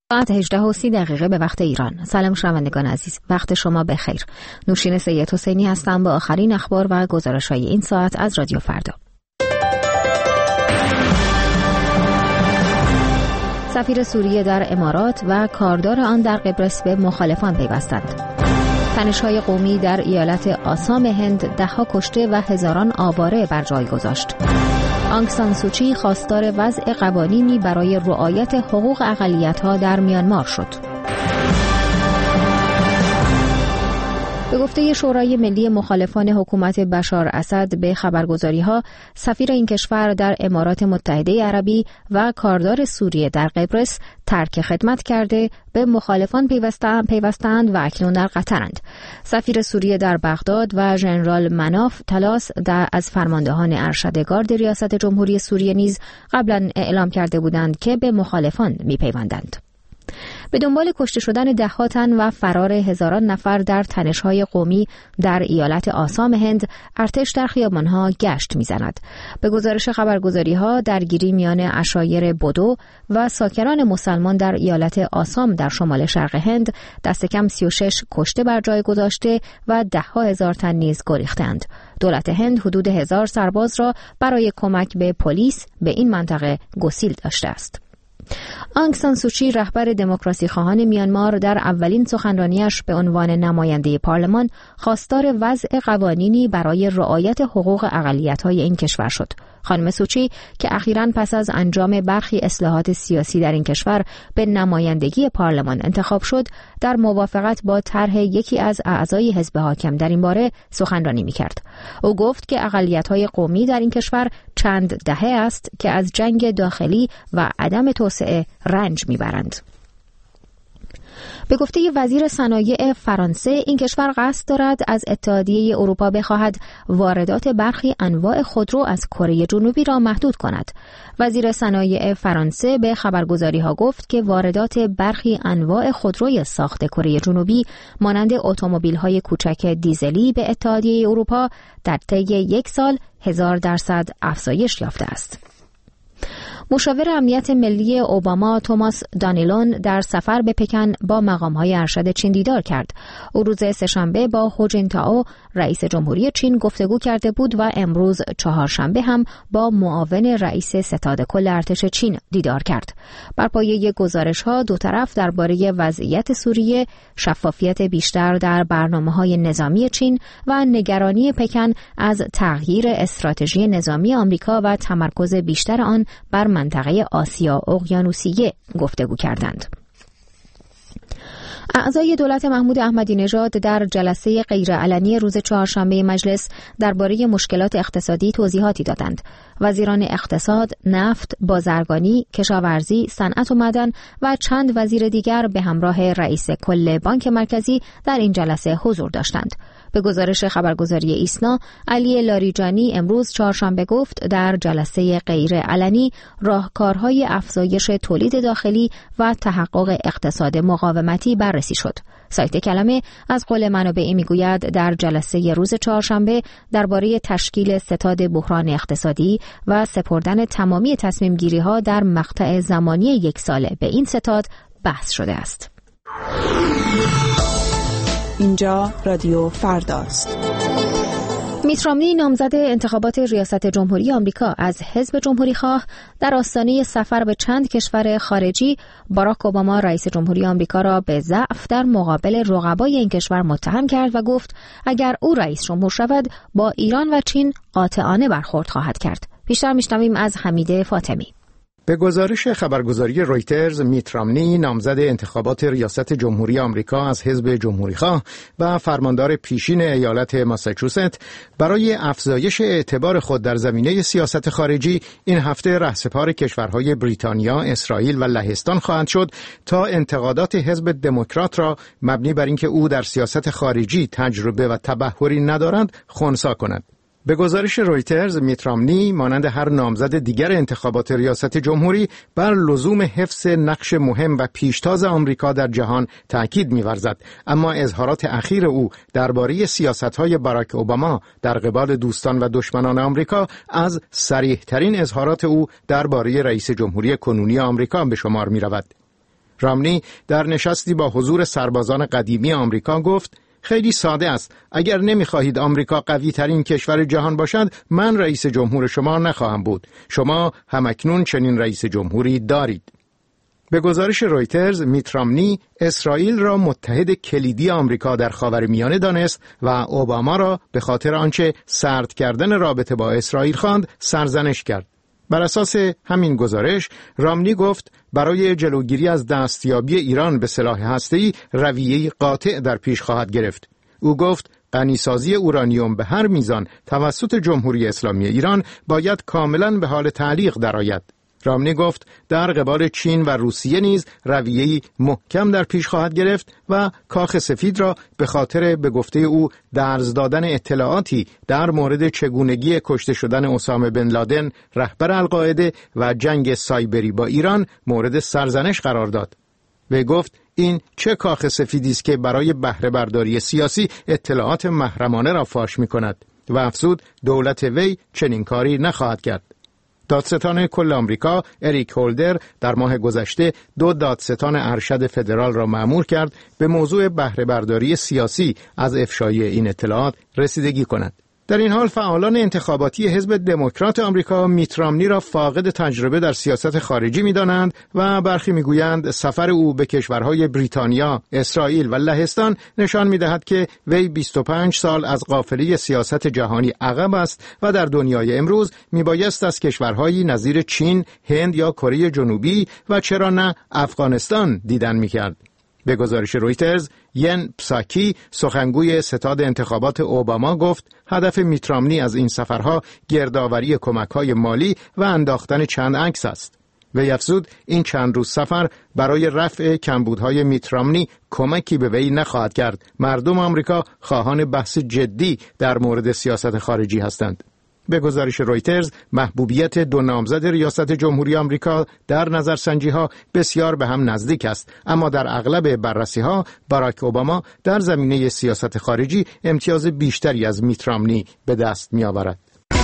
ساعت 18:30 به وقت ایران. سلام شنوندگان عزیز، وقت شما بخیر. نوشین سید حسینی هستم با آخرین اخبار و گزارش‌های این ساعت از رادیو فردا. سفیر سوریه در امارات و کاردار آن در قبرس به مخالفان پیوستند. تنش‌های قومی در ایالت آسام هند ده‌ها کشته و هزاران آواره بر جای گذاشت. آنگ سان سوچی خواستار وضع قوانینی برای رعایت حقوق اقلیت‌ها در میانمار شد. به گفته شورای ملی مخالفان حکومت بشار اسد به خبرگزاری‌ها، سفیر این کشور در امارات متحده عربی و کاردار سوریه در قبرس ترک خدمت کرده به مخالفان پیوستند و اکنون در قطرند. سفیر سوریه در بغداد و ژنرال مناف تلاس از فرماندهان ارشد گارد ریاست جمهوری سوریه نیز قبلا اعلام کرده بودند که به مخالفان می‌پیوندند. به دنبال کشته شدن ده‌ها تن و فرار هزاران نفر در تنش‌های قومی در ایالت آسام هند، ارتش در خیابان‌ها گشت می‌زند. به گزارش خبرگزاری‌ها، درگیری میان عشایر بودو و ساکنان مسلمان در ایالت آسام در شمال شرق هند دست کم 36 کشته بر جای گذاشته و ده‌ها هزار تن نیز گریختند. دولت هند حدود 1000 سرباز را برای کمک به پلیس به این منطقه گسیل داشته است. آنگ سان سوچی رهبر دموکراسی خواهان میانمار در اولین سخنرانیش به عنوان نماینده پارلمان خواستار وضع قوانینی برای رعایت حقوق اقلیت‌های این کشور شد. خانم سوچی که اخیراً پس از انجام برخی اصلاحات سیاسی در این کشور به نمایندگی پارلمان انتخاب شد، در موافقت با طرح یکی از اعضای حزب حاکم در این باره سخنرانی می‌کرد. او گفت که اقلیت‌های قومی در این کشور چند دهه است که از جنگ داخلی و عدم توسعه رنج می‌برند. به گفته وزیر صنایع فرانسه، این کشور قصد دارد از اتحادیه اروپا بخواهد واردات برخی انواع خودرو از کره جنوبی را محدود کند. وزیر صنایع فرانسه به خبرگزاری‌ها گفت که واردات برخی انواع خودروی ساخت کره جنوبی مانند اتومبیل‌های کوچک دیزلی به اتحادیه اروپا در طی یک سال 1000% افزایش یافته است. مشاور امنیت ملی اوباما توماس دانیلون در سفر به پکن با مقام‌های ارشد چین دیدار کرد. او روز سه‌شنبه با هو جینتائو رئیس جمهوری چین گفتگو کرده بود و امروز چهارشنبه هم با معاون رئیس ستاد کل ارتش چین دیدار کرد. بر پایه گزارش‌ها دو طرف درباره وضعیت سوریه، شفافیت بیشتر در برنامه‌های نظامی چین و نگرانی پکن از تغییر استراتژی نظامی آمریکا و تمرکز بیشتر آن بر منطقه آسیا اقیانوسیه گفتگو کردند. اعضای دولت محمود احمدی نژاد در جلسه غیرعلنی روز چهارشنبه مجلس درباره مشکلات اقتصادی توضیحاتی دادند. وزیران اقتصاد، نفت، بازرگانی، کشاورزی، صنعت و معدن و چند وزیر دیگر به همراه رئیس کل بانک مرکزی در این جلسه حضور داشتند. به گزارش خبرگزاری ایسنا، علی لاریجانی امروز چهارشنبه گفت در جلسه غیر علنی راهکارهای افزایش تولید داخلی و تحقق اقتصاد مقاومتی بررسی شد. سایت کلمه از قول منابعی میگوید در جلسه روز چهارشنبه درباره تشکیل ستاد بحران اقتصادی و سپردن تمامی تصمیم گیری ها در مقطع زمانی یک ساله به این ستاد بحث شده است. اینجا رادیو فرداست. میت رامنی نامزد انتخابات ریاست جمهوری آمریکا از حزب جمهوریخواه در آستانه سفر به چند کشور خارجی، باراک اوباما رئیس جمهوری آمریکا را به ضعف در مقابل رقبای این کشور متهم کرد و گفت اگر او رئیس جمهور شود با ایران و چین قاطعانه برخورد خواهد کرد. بیشتر میشنویم از حمیده فاطمی. به گزارش خبرگزاری رویترز، میت رامنی نامزد انتخابات ریاست جمهوری آمریکا از حزب جمهوریخواه و فرماندار پیشین ایالت ماساچوست برای افزایش اعتبار خود در زمینه سیاست خارجی این هفته رهسپار کشورهای بریتانیا، اسرائیل و لهستان خواهند شد تا انتقادات حزب دموکرات را مبنی بر اینکه او در سیاست خارجی تجربه و تبحری ندارد خنثی کند. به گزارش رویترز، میت رامنی مانند هر نامزد دیگر انتخابات ریاست جمهوری بر لزوم حفظ نقش مهم و پیشتاز آمریکا در جهان تأکید می‌ورزد، اما اظهارات اخیر او درباره سیاست‌های باراک اوباما در قبال دوستان و دشمنان آمریکا از صریح‌ترین اظهارات او درباره رئیس جمهوری کنونی آمریکا به شمار می‌رود. رامنی در نشستی با حضور سربازان قدیمی آمریکا گفت: خیلی ساده است. اگر نمی‌خواهید آمریکا قوی ترین کشور جهان باشد، من رئیس جمهور شما نخواهم بود. شما همکنون چنین رئیس جمهوری دارید. به گزارش رویترز، میت رامنی اسرائیل را متحد کلیدی آمریکا در خاورمیانه دانست و اوباما را به خاطر آنچه سرد کردن رابطه با اسرائیل خواند سرزنش کرد. بر اساس همین گزارش، رامنی گفت برای جلوگیری از دستیابی ایران به سلاح هسته‌ای رویه‌ای قاطع در پیش خواهد گرفت. او گفت غنیسازی اورانیوم به هر میزان توسط جمهوری اسلامی ایران باید کاملاً به حال تعلیق درآید. رامنی گفت در قبال چین و روسیه نیز رویه‌ای محکم در پیش خواهد گرفت و کاخ سفید را به خاطر به گفته او درز دادن اطلاعاتی در مورد چگونگی کشته شدن اسامه بن لادن رهبر القاعده و جنگ سایبری با ایران مورد سرزنش قرار داد. و گفت این چه کاخ سفیدی است که برای بهره برداری سیاسی اطلاعات محرمانه را فاش می‌کند و افزود دولت وی چنین کاری نخواهد کرد. دادستان کل آمریکا اریک هولدر در ماه گذشته 2 دادستان ارشد فدرال را مأمور کرد به موضوع بهره برداری سیاسی از افشای این اطلاعات رسیدگی کنند. در این حال فعالان انتخاباتی حزب دموکرات آمریکا میت رامنی را فاقد تجربه در سیاست خارجی می‌دانند و برخی می‌گویند سفر او به کشورهای بریتانیا، اسرائیل و لهستان نشان می‌دهد که وی 25 سال از قافله سیاست جهانی عقب است و در دنیای امروز میبایست از کشورهایی نظیر چین، هند یا کره جنوبی و چرا نه افغانستان دیدن می‌کرد. به گزارش رویترز، ین پساکی سخنگوی ستاد انتخابات اوباما گفت هدف میت رامنی از این سفرها گردآوری کمک‌های مالی و انداختن چند عکس است. وی افزود این چند روز سفر برای رفع کمبودهای میت رامنی کمکی به وی نخواهد کرد. مردم آمریکا خواهان بحث جدی در مورد سیاست خارجی هستند. به گزارش رویترز، محبوبیت 2 نامزد ریاست جمهوری آمریکا در نظرسنجی‌ها بسیار به هم نزدیک است، اما در اغلب بررسی‌ها باراک اوباما در زمینه سیاست خارجی امتیاز بیشتری از میت رامنی به دست می‌آورد.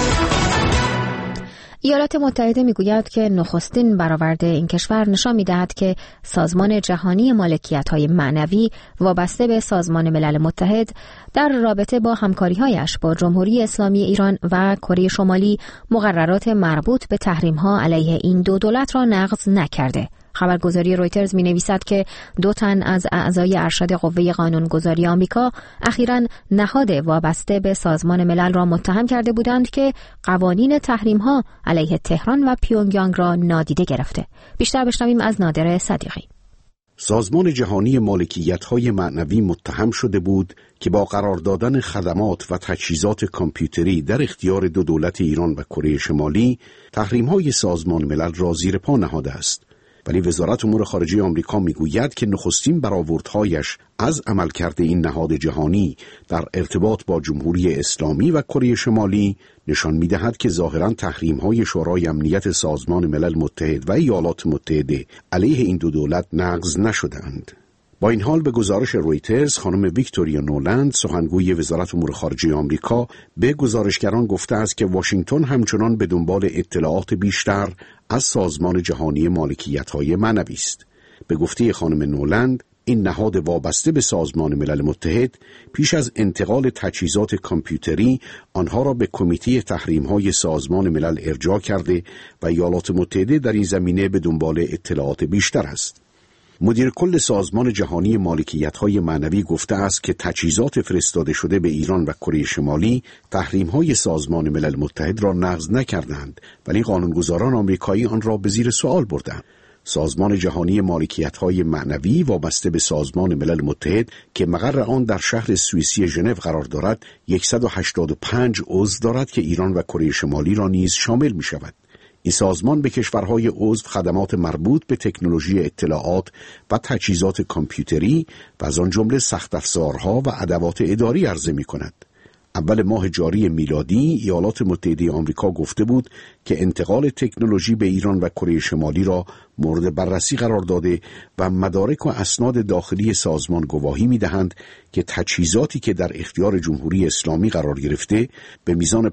ایالات متحده میگوید که نخستین برآورد این کشور نشان می‌دهد که سازمان جهانی مالکیت‌های معنوی وابسته به سازمان ملل متحد در رابطه با همکاری‌هایش با جمهوری اسلامی ایران و کره شمالی مقررات مربوط به تحریم‌ها علیه این 2 دولت را نقض نکرده. خبرگزاری رویترز می‌نویسد که 2 تن از اعضای ارشد قوه قانونگذاری آمریکا اخیراً نهاد وابسته به سازمان ملل را متهم کرده بودند که قوانین تحریم‌ها علیه تهران و پیونگیانگ را نادیده گرفته. بیشتر بشنویم از نادر صدیقی. سازمان جهانی مالکیت‌های معنوی متهم شده بود که با قرار دادن خدمات و تجهیزات کامپیوتری در اختیار 2 دولت ایران و کره شمالی تحریم‌های سازمان ملل را زیر پا نهاده است. ولی وزارت امور خارجه آمریکا میگوید که نخستین برآوردهایش از عملکرد این نهاد جهانی در ارتباط با جمهوری اسلامی و کره شمالی نشان می‌دهد که ظاهراً تحریم‌های شورای امنیت سازمان ملل متحد و ایالات متحده علیه این 2 دولت نقض نشده‌اند. با این حال به گزارش رویترز، خانم ویکتوریا نولند سخنگوی وزارت امور خارجه آمریکا به گزارشگران گفته است که واشنگتن همچنان به دنبال اطلاعات بیشتر از سازمان جهانی مالکیت‌های معنوی است. به گفته خانم نولند، این نهاد وابسته به سازمان ملل متحد پیش از انتقال تجهیزات کامپیوتری آنها را به کمیته تحریم‌های سازمان ملل ارجاع کرده و ایالات متحده در این زمینه به دنبال اطلاعات بیشتر است. مدیر کل سازمان جهانی مالکیت‌های معنوی گفته است که تجهیزات فرستاده شده به ایران و کره شمالی تحریم‌های سازمان ملل متحد را نقض نکردند، ولی قانونگذاران آمریکایی آن را به زیر سوال بردند. سازمان جهانی مالکیت‌های معنوی وابسته به سازمان ملل متحد که مقر آن در شهر سوئیسی ژنو قرار دارد، 185 عضو دارد که ایران و کره شمالی را نیز شامل می‌شود. این سازمان به کشورهای عضو خدمات مربوط به تکنولوژی اطلاعات و تجهیزات کامپیوتری و از آن جمله سخت افزارها و ادوات اداری عرضه می‌کند. اول ماه جاری میلادی ایالات متحده آمریکا گفته بود که انتقال تکنولوژی به ایران و کره شمالی را مورد بررسی قرار داده و مدارک و اسناد داخلی سازمان گواهی می‌دهند که تجهیزاتی که در اختیار جمهوری اسلامی قرار گرفته به میزان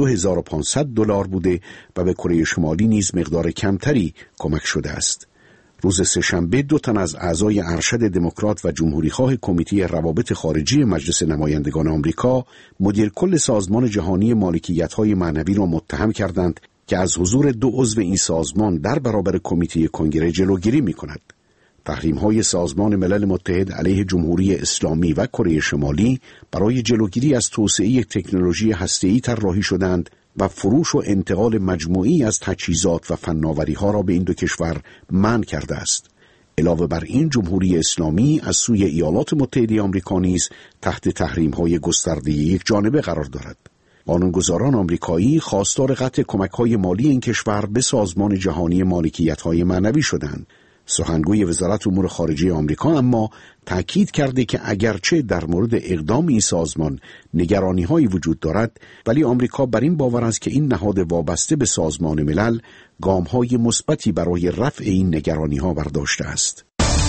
$52,500 بوده و به کره شمالی نیز مقدار کمتری کمک شده است. روز سه‌شنبه 2 تن از اعضای ارشد دموکرات و جمهوریخواه کمیته روابط خارجی مجلس نمایندگان آمریکا مدیر کل سازمان جهانی مالکیت‌های معنوی را متهم کردند که از حضور 2 عضو این سازمان در برابر کمیته کنگره جلوگیری می‌کند. تحریم‌های سازمان ملل متحد علیه جمهوری اسلامی و کره شمالی برای جلوگیری از توسعه تکنولوژی هسته‌ای طراحی شدند و فروش و انتقال مجموعی از تجهیزات و فناوری‌ها را به این 2 کشور منع کرده است. علاوه بر این، جمهوری اسلامی از سوی ایالات متحده آمریکا نیز تحت تحریم‌های گسترده یک جانبه قرار دارد. قانونگذاران آمریکایی خواستار قطع کمک‌های مالی این کشور به سازمان جهانی مالکیت‌های معنوی شدند. سخنگوی وزارت امور خارجه آمریکا اما تأکید کرده که اگرچه در مورد اقدام این سازمان نگرانی‌هایی وجود دارد، ولی آمریکا بر این باور است که این نهاد وابسته به سازمان ملل گام‌های مثبتی برای رفع این نگرانی‌ها برداشته است.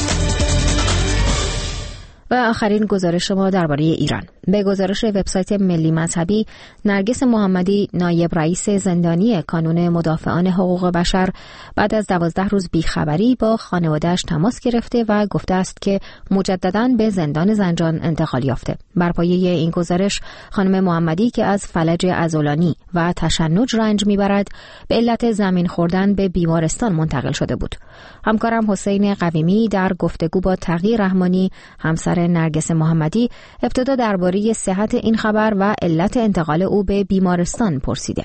و آخرین گزارش ما درباره ایران. به گزارش وبسایت ملی مذهبی، نرگس محمدی، نایب رئیس زندانی کانون مدافعان حقوق بشر، بعد از 12 روز بیخبری با خانواده‌اش تماس گرفته و گفته است که مجدداً به زندان زنجان انتقال یافته. بر پایه این گزارش، خانم محمدی که از فلج عضلانی و تشنج رنج میبرد، به علت زمین خوردن به بیمارستان منتقل شده بود. همکارم حسین قویمی در گفتگو با تقی رحمانی، همسر نرگس محمدی، ابتدا درباره صحت این خبر و علت انتقال او به بیمارستان پرسیده.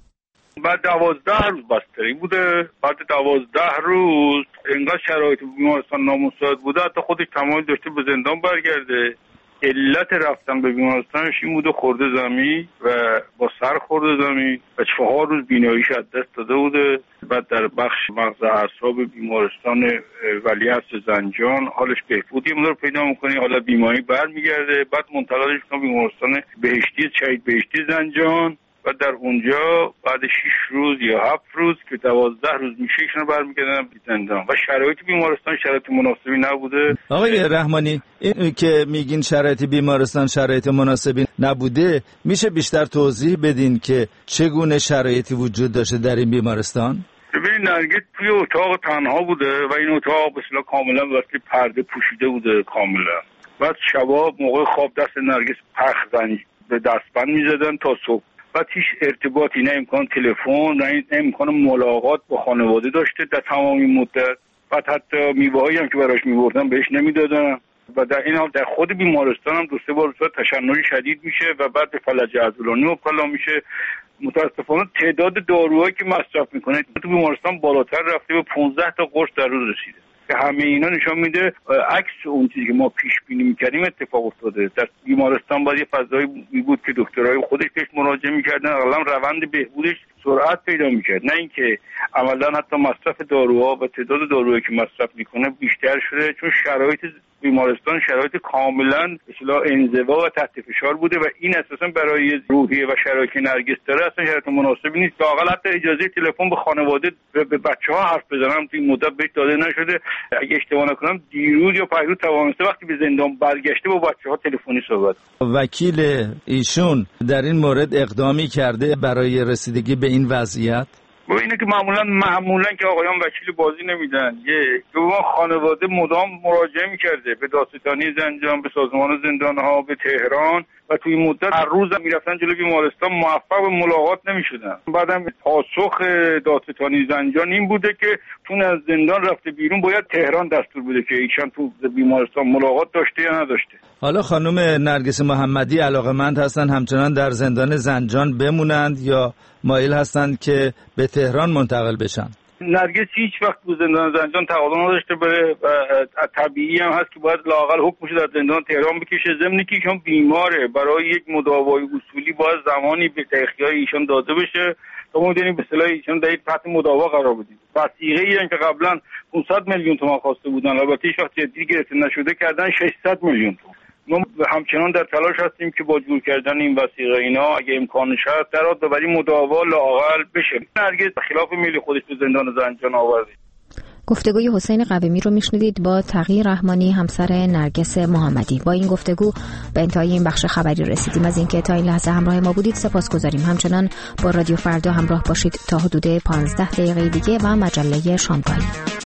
بعد 12 روز بستری بوده. بعد 12 روز انگار شرایط بیمارستان نامساعد بوده، حتی خودش تمایل داشته به زندان برگرده. علت رفتن به بیمارستانش این بوده خورده زمین و با سر خورده زمین و 4 روز بیناییش از دست داده بوده. بعد در بخش مغز اعصاب بیمارستان ولیعصر زنجان حالش بهبودی مدار پیدا میکنه، حالا بیماری برمیگرده. بعد منتقلش میکنه بیمارستان بهشتی شهید بهشتی زنجان و در اونجا بعد 6 روز یا 7 روز که 12 روز میشه ایشون برمیگردن به زندان و شرایط بیمارستان شرایط مناسبی نبوده. آقای رحمانی، این که میگین شرایط بیمارستان شرایط مناسبی نبوده، میشه بیشتر توضیح بدین که چگونه شرایطی وجود داشته در این بیمارستان؟ ببینید، نرگس توی اتاق تنها بوده و این اتاق به اصطلاح کاملا واسه پرده پوشیده بوده کاملا. بعد شبا موقع خواب دست نرگس پخ زنج به دستبند میزدن تا صبح. بعد هیچ ارتباطی، نه امکان تلفن نه امکان ملاقات با خانواده داشته در تمام این مدت. بعد حتی میوه‌هایی هم که براش می‌بردن بهش نمیدادن و در این حال در خود بیمارستان هم 2-3 بار تشنجی شدید میشه و بعد به فلج عضلانی مبتلا میشه. متاسفانه تعداد داروهایی که مصرف میکنه تو بیمارستان بالاتر رفته، به 15 تا قرص در روز رسیده که همه اینا نشان میده عکس اون چیزی که ما پیش بینی میکردیم اتفاق افتاده. در بیمارستان باید یه فضایی بود که دکترای خودش بهش مراجعه میکردن، اصلا روند بهبودش سرعت پیدا میکرد، نه اینکه عملا حتی مصرف داروها و تعداد داروهایی که مصرف میکنه بیشتر شده، چون شرایط بیمارستان شرایط کاملا اصطلاح انزوا و تحت فشار بوده و این اساسا برای روحیه و شرایط نرگس داره اصلا شرایط مناسبی نیست. لااقل حتی اجازه تلفن به خانواده به بچه‌ها حرف بزنم توی مدت بهش داده نشده. اگه اشتباه نکنم دیروز یا پریروز توانسته وقتی به زندان برگشته با بچه‌ها تلفنی صحبت. وکیل ایشون در این مورد اقدامی کرده برای رسیدگی به این وضعیت؟ و اینه که معمولا که آقایان وکیل بازی نمیدن. به خانواده مدام مراجعه میکرده به دادستانی زنجان، به سازمان زندانها، به تهران و توی مدت هر روز میرفتن جلوی بیمارستان، موفق به ملاقات نمیشدن. بعدم پاسخ دادستانی زنجان این بوده که چون از زندان رفته بیرون باید تهران دستور بده که ایشان تو بیمارستان ملاقات داشته یا نداشته. حالا خانم نرگس محمدی علاقمند هستن همچنان در زندان زنجان بمونند یا مایل هستند که به تهران منتقل بشن؟ نرگس هیچ وقت به زندان زنجان تقاضا نداشته بره و طبیعی هم هست که باید لااقل حکمش در زندان تهران بکشه. ضمن که ایشان بیماره، برای یک مداوای اصولی باید زمانی به تحقیقات ایشان داده بشه تا ما بدونیم به اصطلاح ایشان در تحت مداوا قرار بدیم. وثیقه‌ای که قبلا 500 میلیون تومان خواسته بودن، البته هیچ وقت جدی گرفته نشده، کردن 600 میلیون تومان. ما همچنان در تلاش هستیم که با جور کردن این وثیقه اینا اگه امکانش هست درات ببریم مداوا لااقل بشه. نرگس خلاف میل خودش به زندان زنجان آورده. گفتگوی حسین قویمی رو میشنیدید با تقی رحمانی، همسر نرگس محمدی. با این گفتگو به انتهای این بخش خبری رسیدیم. از اینکه تا این لحظه همراه ما بودید سپاسگزاریم. همچنان با رادیو فردا همراه باشید تا حدود 15 دقیقه دیگه و مجله شامگاهی.